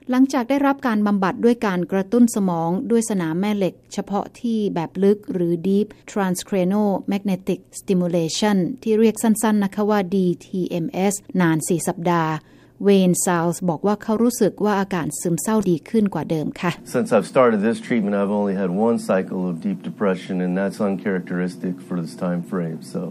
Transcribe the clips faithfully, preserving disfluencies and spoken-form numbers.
หลังจากได้รับการบำบัดด้วยการกระตุ้นสมองด้วยสนามแม่เหล็กเฉพาะที่แบบลึกหรือ Deep Transcranial Magnetic Stimulation ที่เรียกสั้นๆนะคะว่า ดี ที เอ็ม เอส นานสี่สัปดาห์เวนซาลส์บอกว่าเขารู้สึกว่าอาการซึมเศร้าดีขึ้นกว่าเดิมค่ะ Since I've started this treatment, I've only had one cycle of deep depression, and that's uncharacteristic for this time frame. So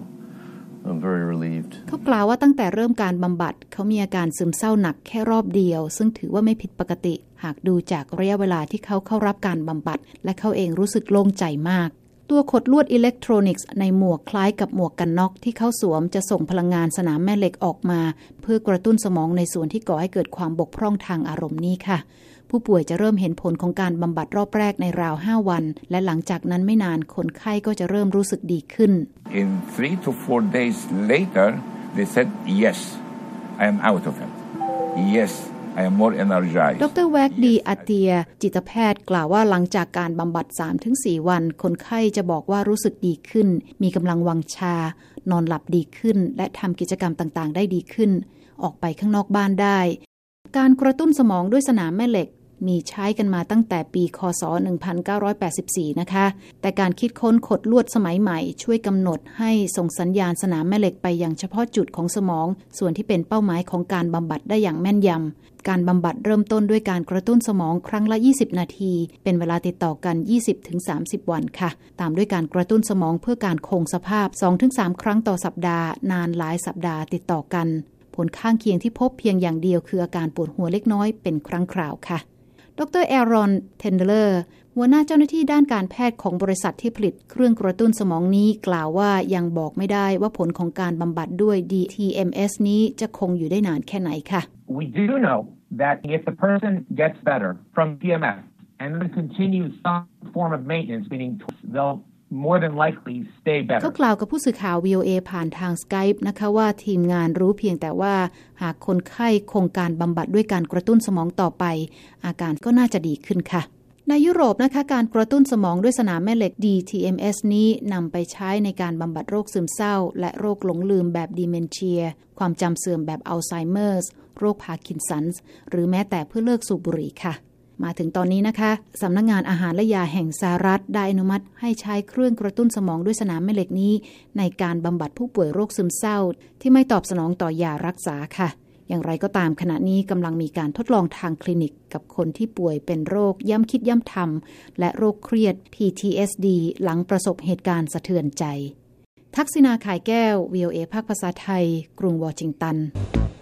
I'm very relieved. เขากล่าวว่าตั้งแต่เริ่มการบำบัดเขามีอาการซึมเศร้าหนักแค่รอบเดียวซึ่งถือว่าไม่ผิดปกติหากดูจากระยะเวลาที่เขาเข้ารับการบำบัดและเขาเองรู้สึกโล่งใจมากตัวขดลวดอิเล็กทรอนิกส์ในหมวกคล้ายกับหมวกกันน็อกที่เขาสวมจะส่งพลังงานสนามแม่เหล็กออกมาเพื่อกระตุ้นสมองในส่วนที่ก่อให้เกิดความบกพร่องทางอารมณ์นี้ค่ะผู้ป่วยจะเริ่มเห็นผลของการบำบัดรอบแรกในราวห้าวันและหลังจากนั้นไม่นานคนไข้ก็จะเริ่มรู้สึกดีขึ้น In three to four days later they said yes I am out of it yes I am more energized ดรแวกดีอาเตียจิตแพทย์กล่าวว่าหลังจากการบำบัด สามถึงสี่ วันคนไข้จะบอกว่ารู้สึกดีขึ้นมีกำลังวังชานอนหลับดีขึ้นและทำกิจกรรมต่างๆได้ดีขึ้นออกไปข้างนอกบ้านได้การกระตุ้นสมองด้วยสนามแม่เหล็กมีใช้กันมาตั้งแต่ปีคศหนึ่งพันเก้าร้อยแปดสิบสี่นะคะแต่การคิดค้นขดลวดสมัยใหม่ช่วยกำหนดให้ส่งสัญญาณสนามแม่เหล็กไปยังเฉพาะจุดของสมองส่วนที่เป็นเป้าหมายของการบำบัดได้อย่างแม่นยำการบำบัดเริ่มต้นด้วยการกระตุ้นสมองครั้งละยี่สิบนาทีเป็นเวลาติดต่อกัน ยี่สิบถึงสามสิบ วันค่ะตามด้วยการกระตุ้นสมองเพื่อการคงสภาพ สองถึงสาม ครั้งต่อสัปดาห์นานหลายสัปดาห์ติดต่อกันผลข้างเคียงที่พบเพียงอย่างเดียวคืออาการปวดหัวเล็กน้อยเป็นครั้งคราวค่ะดรแอรอนเทนเดเลอร์หัวหน้าเจ้าหน้าที่ด้านการแพทย์ของบริษัทที่ผลิตเครื่องกระตุ้นสมองนี้กล่าวว่ายังบอกไม่ได้ว่าผลของการบำบัดด้วย ดี ที เอ็ม เอส นี้จะคงอยู่ได้นานแค่ไหนค่ะ We do know that if the person gets better from ที เอ็ม เอส and then continues some form of maintenance meaning they'll more than likely stay better เขากล่าวกับผู้สื่อข่าว วี โอ เอ ผ่านทาง Skype นะคะว่าทีมงานรู้เพียงแต่ว่าหากคนไข้คงการบำบัดด้วยการกระตุ้นสมองต่อไปอาการก็น่าจะดีขึ้นค่ะในยุโรปนะคะการกระตุ้นสมองด้วยสนามแม่เหล็ก ดี ที เอ็ม เอส นี้นำไปใช้ในการบำบัดโรคซึมเศร้าและโรคหลงลืมแบบดิเมนเชียความจำเสื่อมแบบอัลไซเมอร์สโรคพาร์กินสันส์หรือแม้แต่เพื่อเลิกสูบบุหรี่ค่ะมาถึงตอนนี้นะคะสำนักงานอาหารและยาแห่งสหรัฐได้อนุมัติให้ใช้เครื่องกระตุ้นสมองด้วยสนามแม่เหล็กนี้ในการบำบัดผู้ป่วยโรคซึมเศร้าที่ไม่ตอบสนองต่อยารักษาค่ะอย่างไรก็ตามขณะนี้กำลังมีการทดลองทางคลินิกกับคนที่ป่วยเป็นโรคย้ำคิดย้ำทำและโรคเครียด พี ที เอส ดี หลังประสบเหตุการณ์สะเทือนใจทักษิณา ข่ายแก้ว วี โอ เอ ภาคภาษาไทยกรุงวอชิงตัน